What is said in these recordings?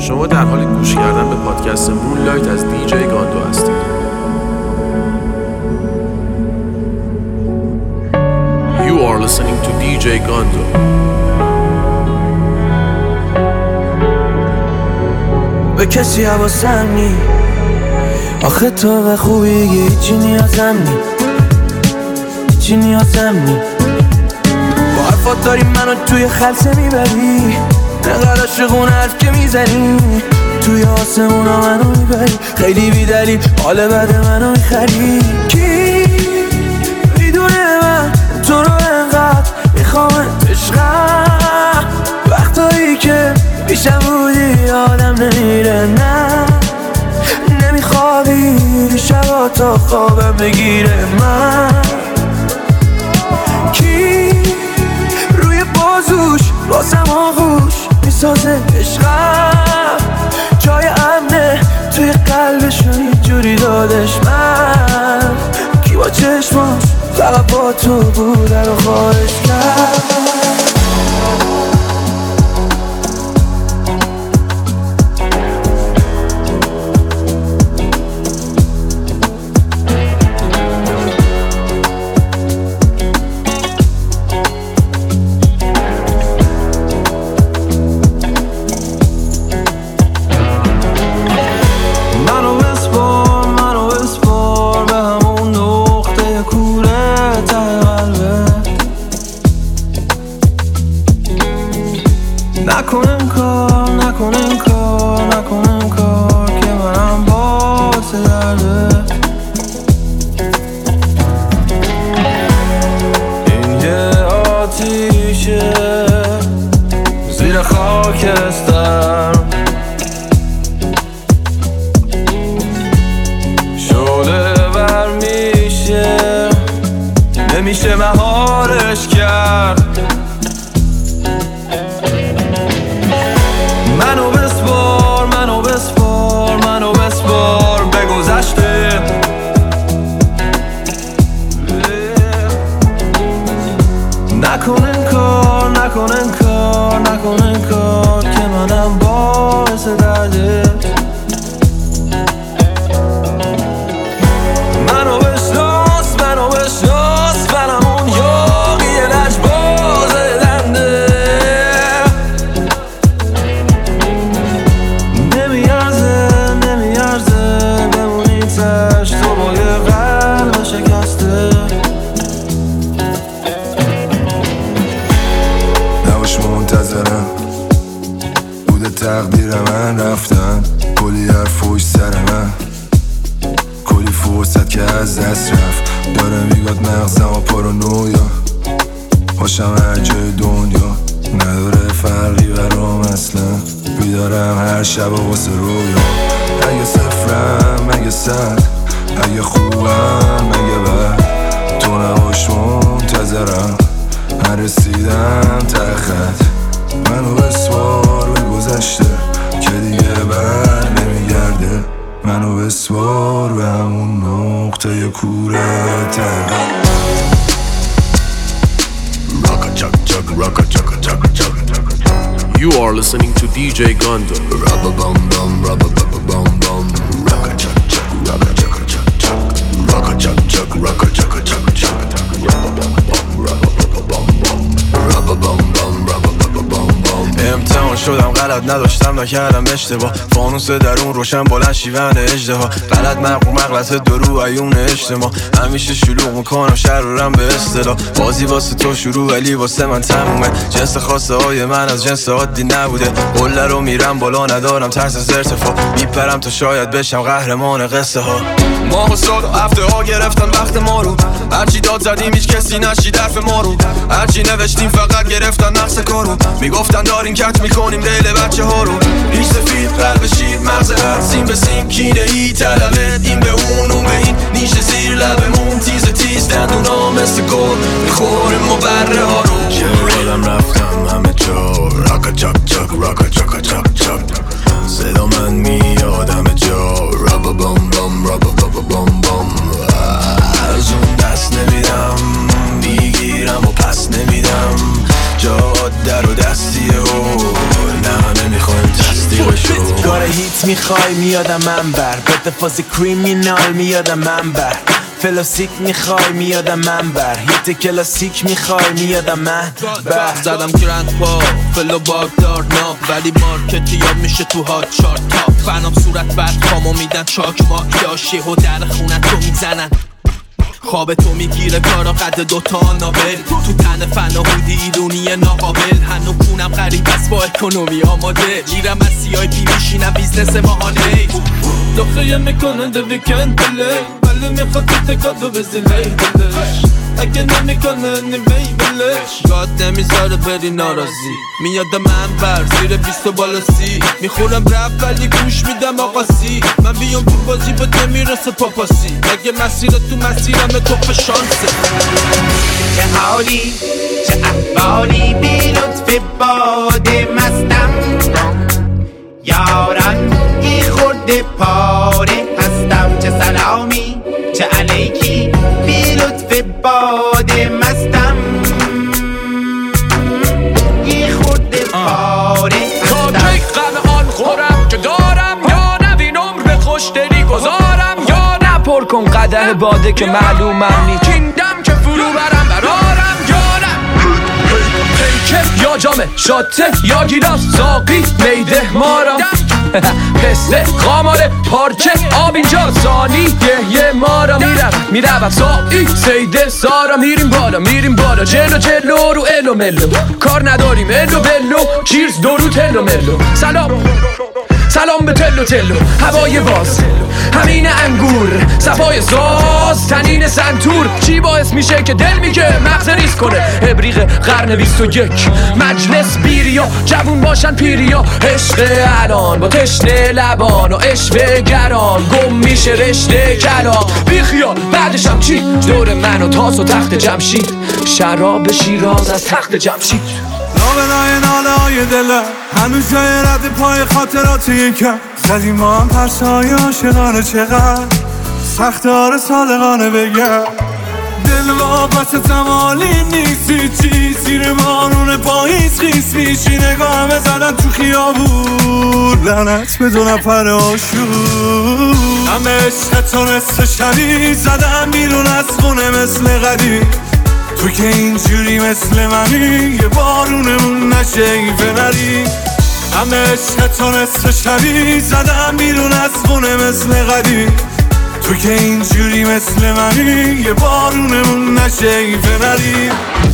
شما در حال گوش کردن به پادکست مونلایت از دیجی گاندو هستید. You are listening to DJ Gando. به کسی حواسم نی، آخه تو به خوبی هیچی نیازم نی، هیچی نیازم نی. با حرفات داری منو توی خلسه میبری، نقدر عاشقونه حرف که میزنی، توی آسمونا منو میبری، خیلی بیدلی حال بد منو میخری. کی میدونه من تو رو انقدر میخوامت عشقم، وقتایی که پیشم بودی آدم نمیره، نه نمیخوابی شبا تا خوابم بگیره. من کی روی بازوش بازم آغوش میسازه عشقم، جای امنه توی قلبشون اینجوری دادش. من کی با چشماش فقط با تو بوده رو خواهش کرد. نکنم کار که منم باعث درده. این یه آتیشه زیر خاکستر، شعله ور میشه نمیشه مهارش کرد. منو بسپار به گذشته، نکنن کار که منم باعث درده. منو بشناس منم اون یاقی لجباز دنده، نمیارزه بمونی تشت تو با یه قلب شکسته. نباش منتظرم، بوده تقدیر من رفتن، کلی حرف فوش سر من، کلی فرصت که از دست رفت. داره میگاد مغزم و پارانویا، باشم هر جای دنیا نداره فرقی برام اصلا. بیدارم هر شب واسه رویا، اگه صفرم اگه صد، اگه خوبم اگه بد، تو نباش منتظرم من رسیدم ته خط. منو بسوار به گذشته که دیگه بر نمیگرده، منو بسوار به همون نقطه کوره ته. You are listening to DJ Gando. Rubber bum bum, rubber bum bum, rock a chuck chuck, rock a chuck chuck chuck, rock a chuck chuck, rock a chuck chuck chuck, rubber bum bum, rubber bum bum, rubber bum bum, rubber bum bum. امتحان شدم غلط نداشتم نکردم اشتباه، فانوس درون روشن بلند شیون اژدها، غلط مغلط درو عیون اجتماع، همیشه شلوغ میکنم شرورم به اصطلاح. بازی واسه تو شروع ولی واسه من تمومه، جنس خواسته های من از جنس عادی نبوده. قله رو میرم بالا ندارم ترس از ارتفاع، میپرم تا شاید بشم قهرمان قصه ها. ماه و سال و هفته ها گرفتن وقت ما رو، هرچی داد زدیم هیچ کسی نشید حرف ما رو، هرچی نوشتیم فقط گرفتن نقص کارو. میگفتن داریم کت میکنیم دیل بچه ها رو، هیچ سفید قلب شیر مغز هر سیم به سیم، کینه ای طلبت این به اون به این، نیشه زیر لبمون تیز دندونا مثل گل میخوریم و بره ها رو. چه یادم رفتم همه جا، راکا چاک چاک راکا چاکا چاک چاک، صدا من میاد همه جا، رابا بام بام رابا بابا بام بام. از اون دست نمیدم میگیرم و پس نمیدم، جا در و دستیه و نه نمیخوایم تصدیقشو. هیت میخوای میادم منبر، بده فاز کریمینال میادم منبر، فلاسیک میخوای میادم منبر، هیت کلاسیک میخوای میادم منبر. زدم گرند پا فلو باگدار ناب، ولی مارکت یاد میشه تو هات چارت تاپ. فنام صورت بعد پامو میدن چاک ماکیاشی و در خونت رو میزنن. خواب تو میگیره کارا قد دوتا نابل، تو تن فنا بودی ایرونی ناقابل. هنو کونم غریب است با اکونومی آماده، میرم از سیای بی میشینم بیزنس ماهانه. دخیه میکنن دو ویکند بله، ولی میخواد تو تکادو بزیلی دلش. اگه نمیکنه نیوی بلش، گاد نمیذاره بری ناراضی. میاد من بر زیر 20 بالا 30، میخورم رپ ولی گوش میدم آقاسی. من بیام تو بازی به تو میرسه پاپاسی، اگه مسیر تو مسیرم توپ شانسه. چه حالی چه احوالی بی لطف باد مستم، یاران ای خورده پاره هستم. چه سلامی چه علیکی بی لطف باد مستم، ای خورده پاره هستم. تا کی غم آن خورم که دارم، یا نوین عمر به خوشدلی گذارم، یا نپر کن قدح باده که معلومم نی کیندم که فرو برم برارم. یا نه پیکه یا جامه شاته یا گیلاس ساقی میده مارم. پسته خاماره پارچه آب اینجا سانی یه مارا. میرم سایی سیده سارا، میریم بالا جلو رو الو ملو. کار نداریم الو بلو چیرز دورو تلو ملو. سلام به تلو هوای باز همین انگور صفای ساز تنین سنتور. چی باعث میشه که دل میگه مغز ریز کنه؟ ابریق قرن 21 مجلس بیریا، جوون باشن پیریا. عشق الان با تشنه لبان و اشوه گران، گم میشه رشته کلام. بیخیال بعدشم چی؟ دور من و تاس و تخت جمشید، شراب شیراز از تخت جمشید. نابنای ناله های دلم هنوز جای رد پای خاطرات یکم. زدیم ما هم پرسای عاشقانه، چقدر سختار صادقانه بگم. دل واپس زمالی نیستی چی، زیر بارون پاییز خیس میشی. نگاه بزنن تو خیابون لعنت به 2 نفر آشور. همه عشق تو نصف شبی زدم بیرون از خونه مثل قدیم. تو که اینجوری مثل منی یه بارونمون نشه این بنری. همه عشق تو نصف شبی زدم بیرون از خونه مثل قدیم. تو که اینجوری مثل منی یه بارونمون نشه این بنری.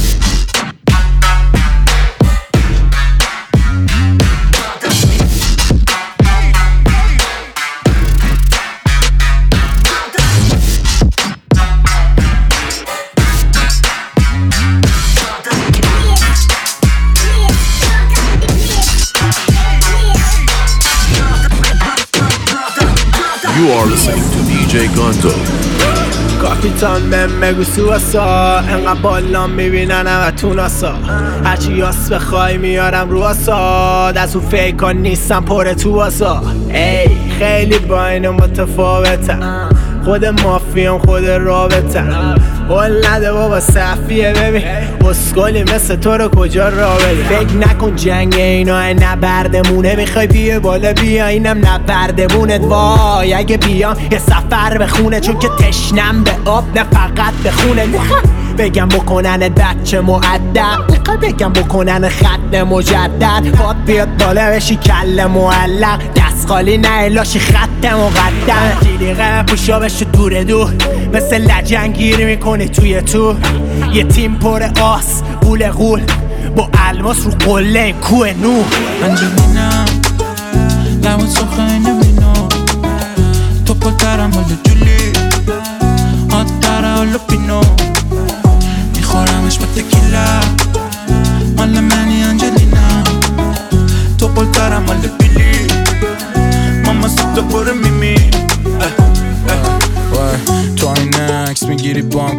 You are listening to DJ Gondo. کاپیتان بگو سواسا، انقدر بالا میبینن همه تو ناسا. هرچی یاس بخوای میارم رو آسا، دست و فیکان نیستم پر تو آسا. ای خیلی با اینو متفاوتم، خود مافیام خود رابطم. حال نده بابا صفیه ببین اسکالی مثل تو رو کجا را بده. فکر نکن جنگ اینا نبردمونه، میخوای بیه بالا بیا اینم نبردمونت. وای اگه بیام یه سفر به خونه، چون که تشنم به آب نه فقط به خونه. بگم بکنن بچه مؤدب، بگم بکنن خط مجدد. پات بیاد بالا بشی کل معلق، دست خالی نه الاشی خط مقدم. دیلیقه پوشا بشه دور مثل لجنگیر میکنی توی تو. یه تیم پر آس غول با الماس رو قله کوه نو. انجلینا لبت سخه نمینو، تو پترم حال جولی آتره حال پینو. میخورمش با تکیلا مال منی انجلینا، تو پترم حال بیلی ماما سبتا پر میمی. تو این عکس میگیری با هم کف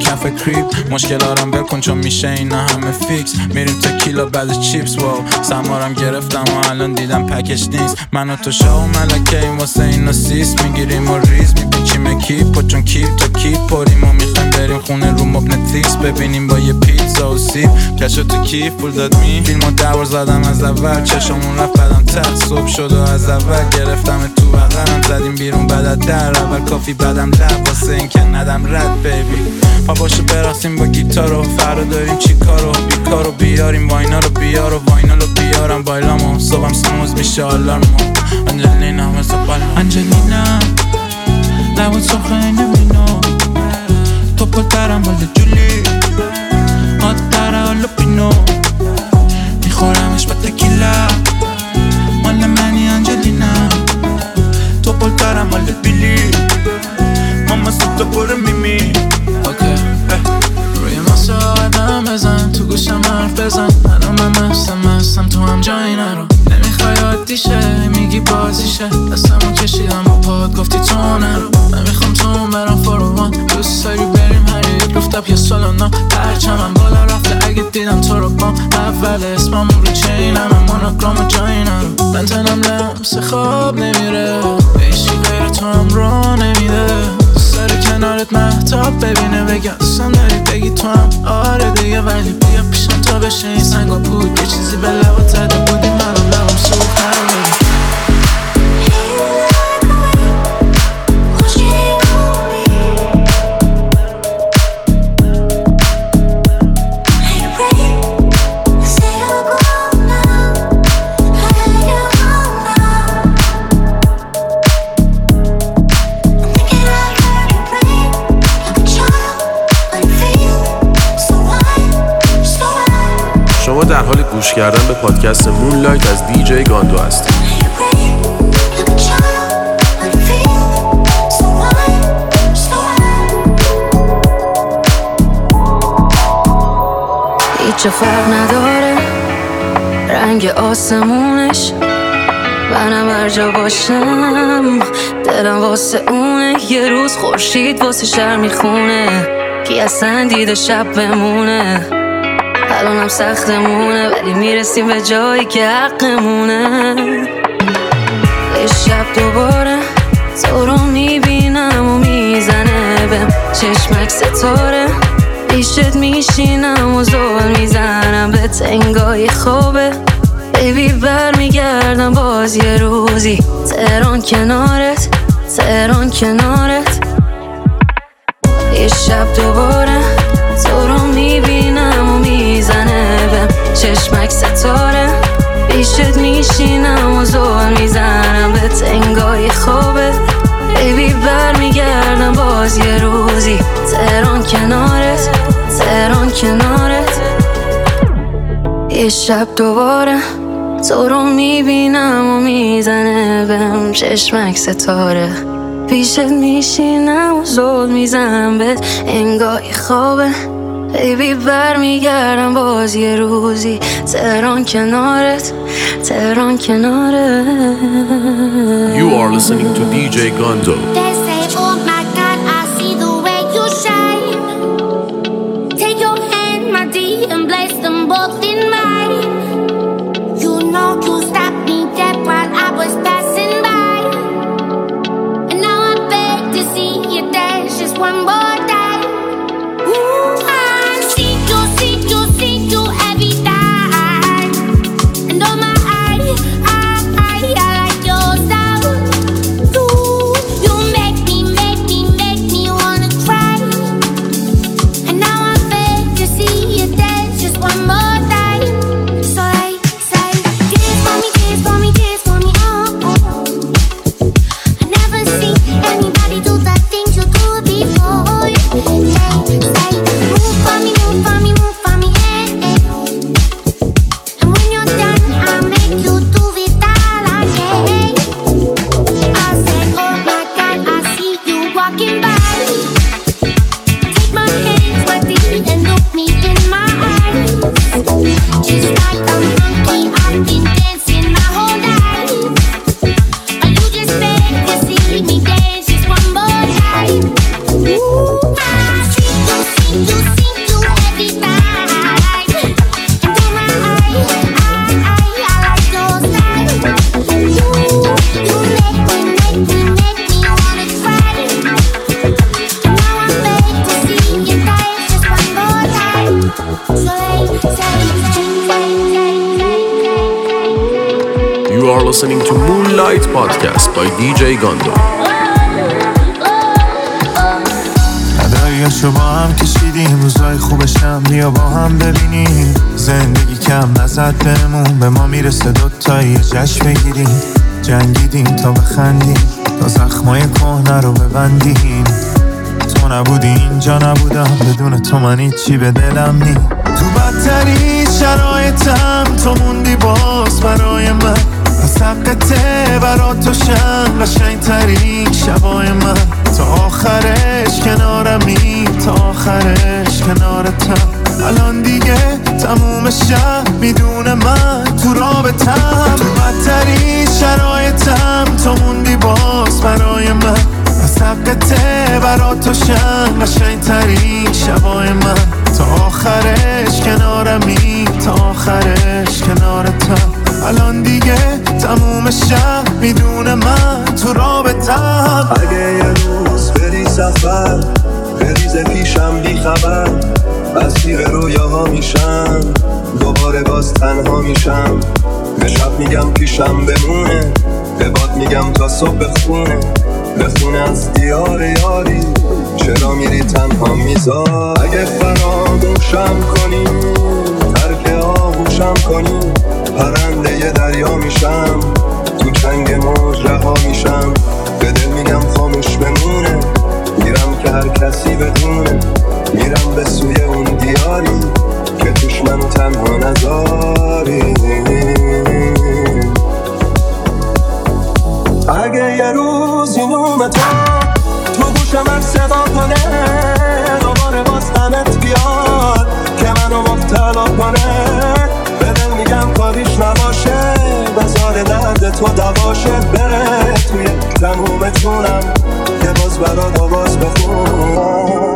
کریپ مشکلارم بکن چون میشه اینا همه فیکس میریم تکیلا بعد چیپس واو سمارم گرفتم و الان دیدم پکش نیست من و تو شاو ملکه این واسه اینا سیس میگیریم و ریز میپیچیم کیپ و چون کیپ تا کیپ پریم و میخوایم بریم خونه رو مب نتفلیکس ببینیم با یه پیتزا و سیب کشو تو کیف پول داد می فیلمو دور زدم از اول چشمون رفت بدم ته صبح شد و از اول گرفتم تو بغلم زدیم بیرون بعد در اول کافی بعدم لب واسه این که ندم رد بیبی پا باشه براسیم با گیتارو فردا داریم چی کارو بیکارو بیاریم واینا رو بیار و واینا رو بیارم بایلامو صبحم سموز میشه آلارمو انجلینا مثل بالم انجلینا لبات سرخه نمینو تو پلترم بالده جولی آدتره حالا پینو میخورمش با تکیلا مال منی انجلینا تو پلترم بالده بیلی ماما سبتا پر میمی روی ماسه آدم بزن تو گوشم حرف بزن الان من مستم تو هم جایی نرو نمیخوای عادیشه میگی بازیشه دستمو کشیدم با پاد گفتی تو نرو من میخوام تو برم فاروان دوست داری بریم هر یک روفتب یا سالونا پرچمم بالا رفته اگه دیدم تو رو بام اول اسمم رو چینم مونوگرام و جایی نرو من تنم لمس خواب نمیره ایشی غیر تو هم رو نمیده سر کنارت مهتاب ببینه بگم دوستم داری بگی تو هم آره دیگه ولی بیا پیشم تا بشه این سنگا بود یه چیزی به لبا زده بودی منم لبم سوخت نرو شما در حال گوش کردن به پادکست مونلایت از دیجی گاندو هستید. هیچ فرق نداره رنگ آسمونش منم هر جا باشم دلم واسه اونه یه روز خورشید واسه شهر میخونه کی اصلا دیده شب بمونه الانم سختمونه ولی میرسیم به جایی که حقمونه یه شب دوباره تو رو میبینم و میزنه بهم چشمک ستاره پیشت میشینم و زول میزنم به تنگای خوبه بیبی برمیگردم باز یه روزی تهران کنارت تهران کنارت یه شب دوباره تو رو میبینم و میزنه بهم چشمک ستاره پیشت میشینم و زول میزنم به تنگای خوبه بیبی برمیگردم باز یه روزی تهران کنارت تهران کنارت یه شب دوباره تو رو میبینم و میزنه بهم چشمک ستاره پیشت میشینم و زول میزنم به انگای خوابه بیبی برمیگردم باز یه روزی تهران کنارت تهران کنارت You are listening to DJ Gondo. They say, oh my God, I see the way you shine. Take your hand, my dear, and place them both in mine. You know you stopped me dead while I was passing by. And now I beg to see you dance just one more time. Ooh, I see you every time. And oh my, I like your style. You make are listening to Moonlight Podcast by DJ Gondo. اداییاشو با هم کشیدیم، روزای خوبشم بیا با هم ببینیم. زندگی کم نزد بهمون، به ما میرسه دوتایی جشن بگیریم. جنگیدیم تا بخندیم، تا زخمای کهنه رو ببندیم. تو نبودی اینجا نبودم، بدون تو من هیچی به دلم نی. تو بدترین شرایطم تو موندی باز برای من، از حقته برا تو شم قشنگترین شبای من. تا آخرش کنارمی، تا آخرش کنارتم. الان دیگه تموم شب میدونه من تو رابطم. تو بدترین شرایطم تو موندی باز برای من، از حقته برا تو شم قشنگترین شبای من. تا آخرش کنارمی، تا آخرش کنارتم. الان دیگه تموم شب میدونه من تو رابطم. اگه یه روز بری سفر، بریز پیشم بی خبر، اسیر رویاها میشم، دوباره باز تنها میشم. به شب میگم پیشم بمونه، به باد میگم تا صبح بخونه از دیار یاری. چرا میری تنها میذار؟ اگه فراموشم کنی، ترک آغوشم کنی، پرنده ی دریا میشم، تو چنگ موج رها میشم. به دل میگم خاموش بمونه، میرم که هر کسی بدونه. میرم به سوی اون دیاری که توش منو تنها نذاری. اگه یه روز این نوم تو گوشم هر صدا کنه، دوباره باز غمت بیاد که منو مبتلا کنه. به دل میگم کاریش نباشه، بذار درد تو دواشه. بره توی تموم جونم که باز برات آواز بخونم.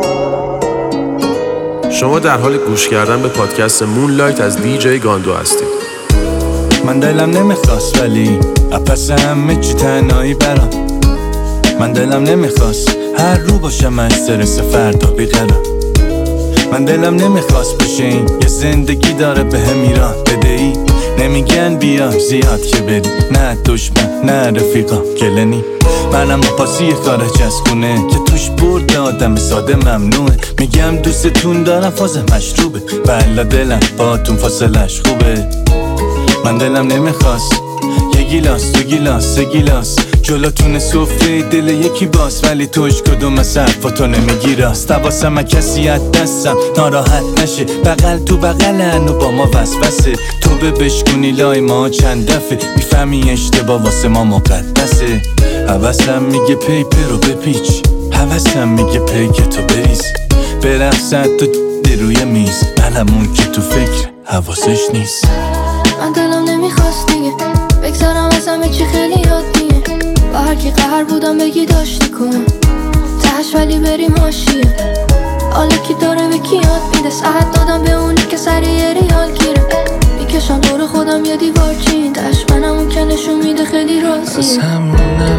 شما در حال گوش کردن به پادکست مونلایت از دیجی گاندو هستید. من دلم نمیخواست ولی اپس همه چی تنهایی برام. من دلم نمیخواست هر رو باشم استرس فردا بیقرار. من دلم نمیخواست بشین یه زندگی داره به هم ایران بدهی. نمیگن بیا زیاد که بری، نه دشمن نه رفیقا گلنی. منم پاسی خارج از خونه که توش برد آدم ساده ممنوعه. میگم دوستتون دارم فاز مشروبه، بلا دلم باتون فاصلش خوبه. من دلم نمیخواست یه گیلاس دو گیلاس سه گیلاس جلوتون سفره دل یکی باز، ولی توش کدوم از حرفاتو نمیگی راست. حواسم کسی از دستم ناراحت نشه، بغل تو بغلن و با ما وسوسه. تو به بشکونی لای ما چند دفعه، میفهمی اشتباه واسه ما مقدسه. حواسم میگه پیپر رو بپیچ، حواسم میگه پیک تو بریز، برقصد تو روی میز. منم اون که تو فکر حواسش نیست. من دلم نمیخواست دیگه بگذارم از همه چی خیلی عادیه. با هر کی قهر بودم بگی داشتی کن تهش، ولی بریم حاشیه. حالا کی داره به کی یاد میده، ساعت دادم به اونی که سریع ریال گیره. میکشم دور خودم یه دیوار چین، تهش منم اون که نشون میده خیلی راضیه. از همون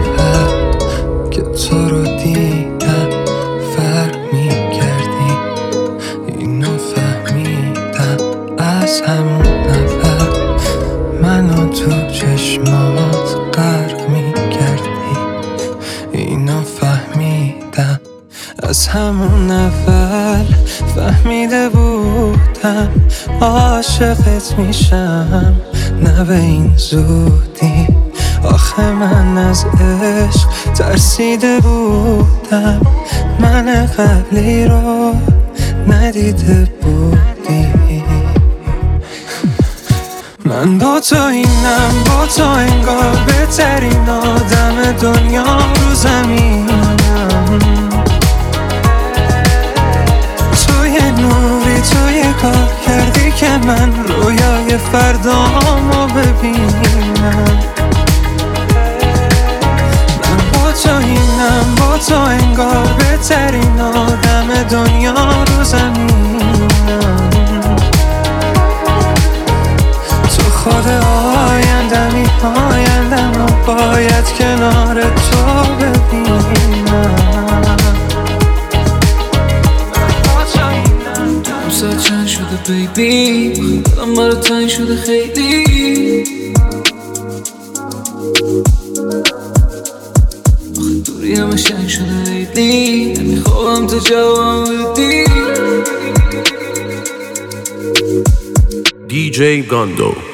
نفر که تو رو دیدم فرق میکردی، اینو فهمیدم. از همون نفر منو تو چشمات غرق میکردی، اینو فهمیدم. از همون اول فهمیده بودم عاشقت میشم، نه به این زودی. آخه من از عشق ترسیده بودم، من قبلی رو ندیده بودی. من با تو اینم، با تو انگار بهترین آدم دنیا رو زمینم. توی نوری توی کار کردی که من رویای فردامو ببینم. من با تو اینم، با تو انگار بهترین آدم دنیا رو زمینم. خود آیندمی آیندم و باید کنار تو ببینم. اون ساعت چند شده بیبی، دلم برا تنگ شده خیلی. چند شده لیتلی نمیخوام تو جواب بدی DJ Gondo.